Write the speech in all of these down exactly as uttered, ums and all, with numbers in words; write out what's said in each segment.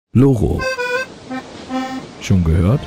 Loro. Schon gehört?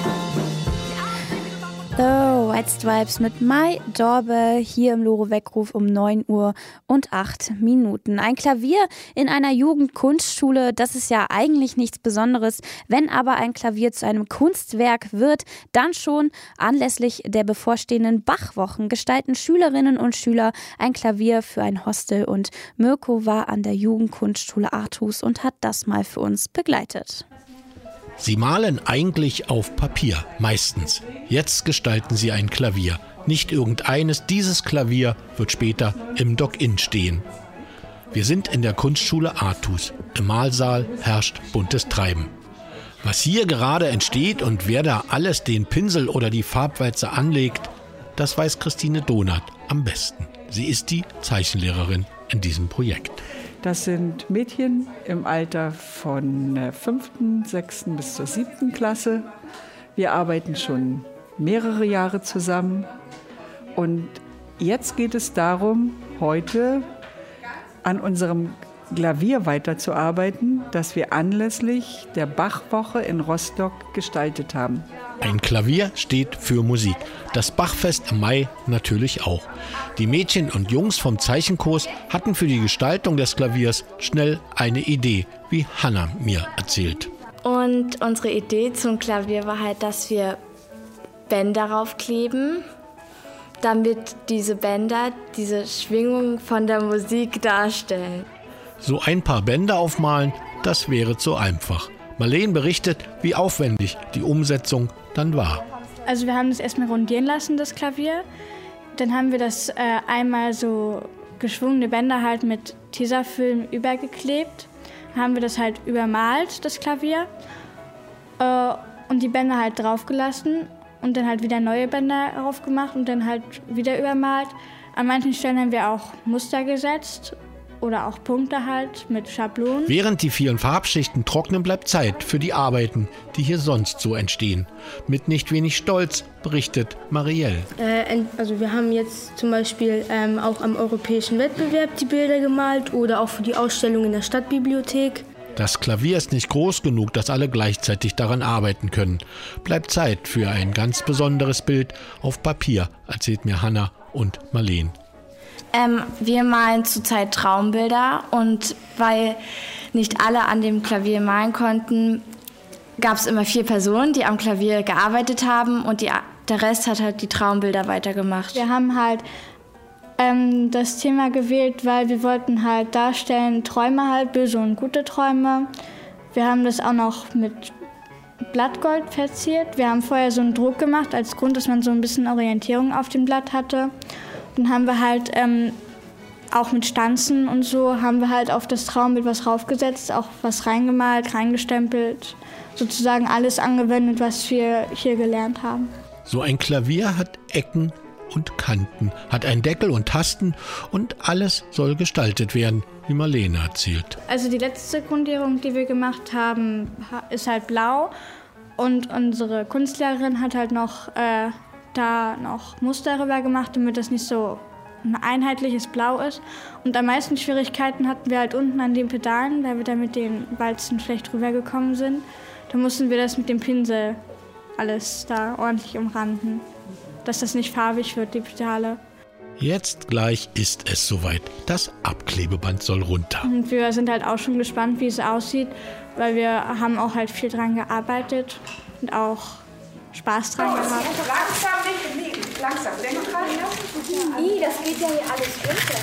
Oh, White Stripes mit My Doorbell hier im Loro-Weckruf um neun Uhr und acht Minuten. Ein Klavier in einer Jugendkunstschule, das ist ja eigentlich nichts Besonderes. Wenn aber ein Klavier zu einem Kunstwerk wird, dann schon anlässlich der bevorstehenden Bachwochen gestalten Schülerinnen und Schüler ein Klavier für ein Hostel. Und Mirko war an der Jugendkunstschule Artus und hat das mal für uns begleitet. Sie malen eigentlich auf Papier, meistens. Jetzt gestalten sie ein Klavier. Nicht irgendeines, dieses Klavier wird später im Dock-In stehen. Wir sind in der Kunstschule Artus. Im Malsaal herrscht buntes Treiben. Was hier gerade entsteht und wer da alles den Pinsel oder die Farbwalze anlegt, das weiß Christine Donath am besten. Sie ist die Zeichenlehrerin in diesem Projekt. Das sind Mädchen im Alter von der fünften, sechsten bis zur siebten Klasse. Wir arbeiten schon mehrere Jahre zusammen. Und jetzt geht es darum, heute an unserem Klavier weiterzuarbeiten, das wir anlässlich der Bachwoche in Rostock gestaltet haben. Ein Klavier steht für Musik. Das Bachfest im Mai natürlich auch. Die Mädchen und Jungs vom Zeichenkurs hatten für die Gestaltung des Klaviers schnell eine Idee, wie Hanna mir erzählt. Und unsere Idee zum Klavier war halt, dass wir Bänder raufkleben, damit diese Bänder diese Schwingung von der Musik darstellen. So ein paar Bänder aufmalen, das wäre zu einfach. Marleen berichtet, wie aufwendig die Umsetzung dann war. Also wir haben das erstmal grundieren lassen, das Klavier. Dann haben wir das äh, einmal so geschwungene Bänder halt mit Tesafilm übergeklebt. Dann haben wir das halt übermalt, das Klavier. Äh, und die Bänder halt draufgelassen und dann halt wieder neue Bänder drauf gemacht und dann halt wieder übermalt. An manchen Stellen haben wir auch Muster gesetzt. Oder auch Punkte halt mit Schablonen. Während die vielen Farbschichten trocknen, bleibt Zeit für die Arbeiten, die hier sonst so entstehen. Mit nicht wenig Stolz berichtet Marielle. Äh, also wir haben jetzt zum Beispiel ähm, auch am europäischen Wettbewerb die Bilder gemalt oder auch für die Ausstellung in der Stadtbibliothek. Das Klavier ist nicht groß genug, dass alle gleichzeitig daran arbeiten können. Bleibt Zeit für ein ganz besonderes Bild auf Papier, erzählt mir Hanna und Marleen. Ähm, wir malen zurzeit Traumbilder und weil nicht alle an dem Klavier malen konnten, gab es immer vier Personen, die am Klavier gearbeitet haben und die, der Rest hat halt die Traumbilder weitergemacht. Wir haben halt ähm, das Thema gewählt, weil wir wollten halt darstellen, Träume halt, böse und gute Träume. Wir haben das auch noch mit Blattgold verziert. Wir haben vorher so einen Druck gemacht als Grund, dass man so ein bisschen Orientierung auf dem Blatt hatte. Dann haben wir halt ähm, auch mit Stanzen und so haben wir halt auf das Traumbild was raufgesetzt, auch was reingemalt, reingestempelt, sozusagen alles angewendet, was wir hier gelernt haben. So ein Klavier hat Ecken und Kanten, hat einen Deckel und Tasten und alles soll gestaltet werden, wie Marlene erzählt. Also die letzte Grundierung, die wir gemacht haben, ist halt blau und unsere Kunstlehrerin hat halt noch äh, da noch Muster rüber gemacht, damit das nicht so ein einheitliches Blau ist. Und am meisten Schwierigkeiten hatten wir halt unten an den Pedalen, weil wir da mit den Walzen schlecht rübergekommen sind. Da mussten wir das mit dem Pinsel alles da ordentlich umranden, dass das nicht farbig wird, die Pedale. Jetzt gleich ist es soweit. Das Abklebeband soll runter. Und wir sind halt auch schon gespannt, wie es aussieht, weil wir haben auch halt viel dran gearbeitet und auch Spaß dran gehabt. Langsam, nicht, nicht, langsam. Lenkrad, ja. Ih, das geht ja hier alles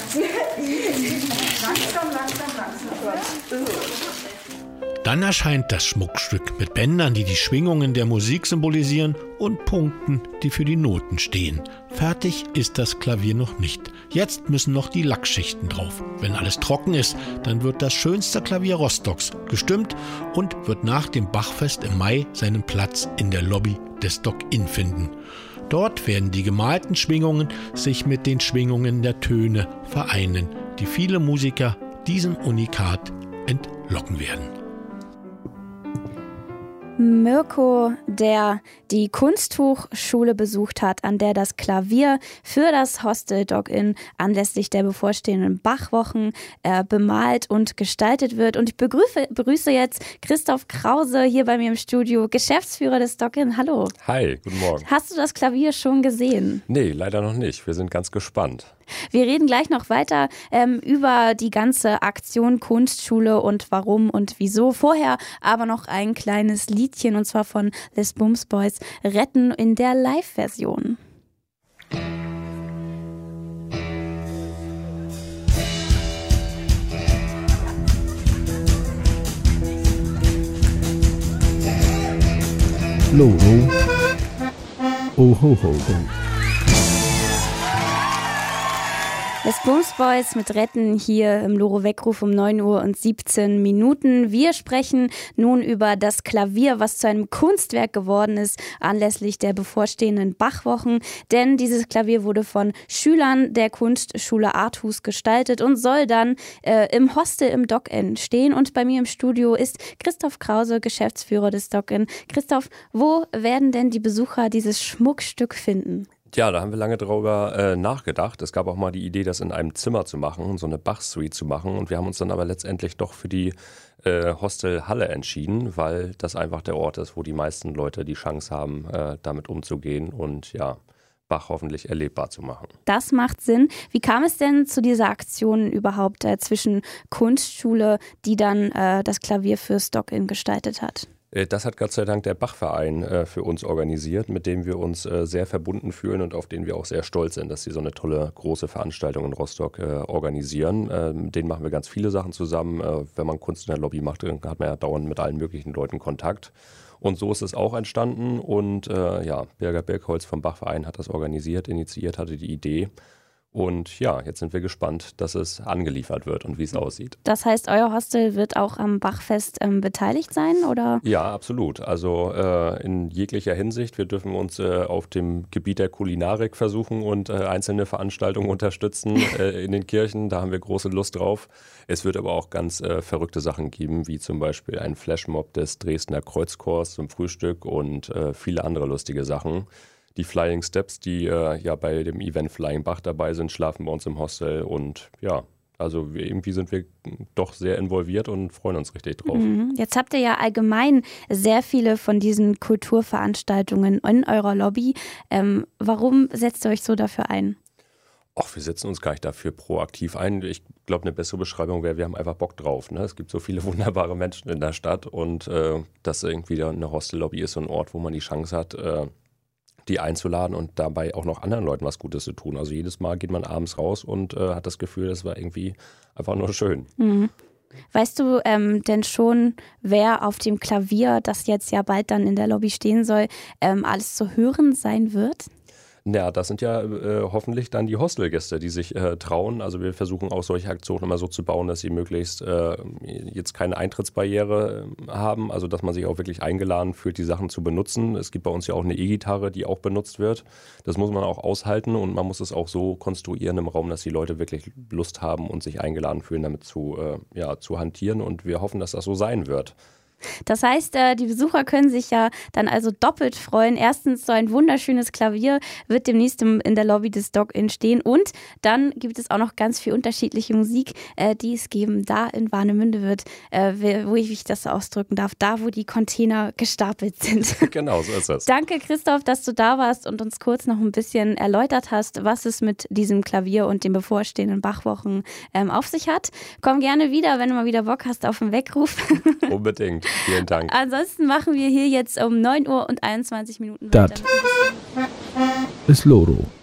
runter. Langsam, langsam, langsam. Dann erscheint das Schmuckstück mit Bändern, die die Schwingungen der Musik symbolisieren und Punkten, die für die Noten stehen. Fertig ist das Klavier noch nicht. Jetzt müssen noch die Lackschichten drauf. Wenn alles trocken ist, dann wird das schönste Klavier Rostocks gestimmt und wird nach dem Bachfest im Mai seinen Platz in der Lobby des Dock-In finden. Dort werden die gemalten Schwingungen sich mit den Schwingungen der Töne vereinen, die viele Musiker diesem Unikat entlocken werden. Mirko, der die Kunsthochschule besucht hat, an der das Klavier für das Hostel Dog-Inn anlässlich der bevorstehenden Bachwochen äh, bemalt und gestaltet wird. Und ich begrüße, begrüße jetzt Christoph Krause hier bei mir im Studio, Geschäftsführer des Dog-Inn. Hallo. Hi, guten Morgen. Hast du das Klavier schon gesehen? Nee, leider noch nicht. Wir sind ganz gespannt. Wir reden gleich noch weiter ähm, über die ganze Aktion Kunstschule und warum und wieso. Vorher aber noch ein kleines Liedchen und zwar von Les Booms Boys, Retten in der Live-Version. Loro. Oh ho ho ho. Les Booms Boys mit Retten hier im Loro Weckruf um neun Uhr und siebzehn Minuten. Wir sprechen nun über das Klavier, was zu einem Kunstwerk geworden ist, anlässlich der bevorstehenden Bachwochen. Denn dieses Klavier wurde von Schülern der Kunstschule Artus gestaltet und soll dann äh, im Hostel im Dog-Inn stehen. Und bei mir im Studio ist Christoph Krause, Geschäftsführer des Dog-Inn. Christoph, wo werden denn die Besucher dieses Schmuckstück finden? Ja, da haben wir lange drüber äh, nachgedacht. Es gab auch mal die Idee, das in einem Zimmer zu machen, so eine Bach-Suite zu machen. Und wir haben uns dann aber letztendlich doch für die äh, Hostelhalle entschieden, weil das einfach der Ort ist, wo die meisten Leute die Chance haben, äh, damit umzugehen und ja, Bach hoffentlich erlebbar zu machen. Das macht Sinn. Wie kam es denn zu dieser Aktion überhaupt äh, zwischen Kunstschule, die dann äh, das Klavier fürs Dog-Inn gestaltet hat? Das hat Gott sei Dank der Bachverein äh, für uns organisiert, mit dem wir uns äh, sehr verbunden fühlen und auf den wir auch sehr stolz sind, dass sie so eine tolle, große Veranstaltung in Rostock äh, organisieren. Äh, mit denen machen wir ganz viele Sachen zusammen. Äh, wenn man Kunst in der Lobby macht, dann hat man ja dauernd mit allen möglichen Leuten Kontakt. Und so ist es auch entstanden. Und äh, ja, Birger Birkholz vom Bachverein hat das organisiert, initiiert, hatte die Idee. Und ja, jetzt sind wir gespannt, dass es angeliefert wird und wie es aussieht. Das heißt, euer Hostel wird auch am Bachfest ähm, beteiligt sein, oder? Ja, absolut. Also äh, in jeglicher Hinsicht. Wir dürfen uns äh, auf dem Gebiet der Kulinarik versuchen und äh, einzelne Veranstaltungen unterstützen äh, in den Kirchen. Da haben wir große Lust drauf. Es wird aber auch ganz äh, verrückte Sachen geben, wie zum Beispiel ein Flashmob des Dresdner Kreuzchors zum Frühstück und äh, viele andere lustige Sachen. Die Flying Steps, die äh, ja bei dem Event Flying Bach dabei sind, schlafen bei uns im Hostel und ja, also wir, irgendwie sind wir doch sehr involviert und freuen uns richtig drauf. Mhm. Jetzt habt ihr ja allgemein sehr viele von diesen Kulturveranstaltungen in eurer Lobby. Ähm, warum setzt ihr euch so dafür ein? Ach, wir setzen uns gar nicht dafür proaktiv ein. Ich glaube, eine bessere Beschreibung wäre, wir haben einfach Bock drauf. Ne? Es gibt so viele wunderbare Menschen in der Stadt und äh, dass irgendwie eine Hostellobby ist so ein Ort, wo man die Chance hat, äh, die einzuladen und dabei auch noch anderen Leuten was Gutes zu tun. Also jedes Mal geht man abends raus und äh, hat das Gefühl, das war irgendwie einfach nur schön. Mhm. Weißt du ähm, denn schon, wer auf dem Klavier, das jetzt ja bald dann in der Lobby stehen soll, ähm, alles zu hören sein wird? Ja, das sind ja äh, hoffentlich dann die Hostelgäste, die sich äh, trauen. Also wir versuchen auch solche Aktionen immer so zu bauen, dass sie möglichst äh, jetzt keine Eintrittsbarriere äh, haben. Also dass man sich auch wirklich eingeladen fühlt, die Sachen zu benutzen. Es gibt bei uns ja auch eine E-Gitarre, die auch benutzt wird. Das muss man auch aushalten und man muss es auch so konstruieren im Raum, dass die Leute wirklich Lust haben und sich eingeladen fühlen, damit zu, äh, ja, zu hantieren. Und wir hoffen, dass das so sein wird. Das heißt, die Besucher können sich ja dann also doppelt freuen. Erstens, so ein wunderschönes Klavier wird demnächst in der Lobby des Dog-Inn stehen. Und dann gibt es auch noch ganz viel unterschiedliche Musik, die es geben. Da in Warnemünde wird, wo ich das so ausdrücken darf, da wo die Container gestapelt sind. Genau, so ist es. Danke, Christoph, dass du da warst und uns kurz noch ein bisschen erläutert hast, was es mit diesem Klavier und den bevorstehenden Bachwochen ähm, auf sich hat. Komm gerne wieder, wenn du mal wieder Bock hast auf einen Weckruf. Unbedingt. Vielen Dank. Ansonsten machen wir hier jetzt um neun Uhr und einundzwanzig Minuten weiter. Das ist Loro.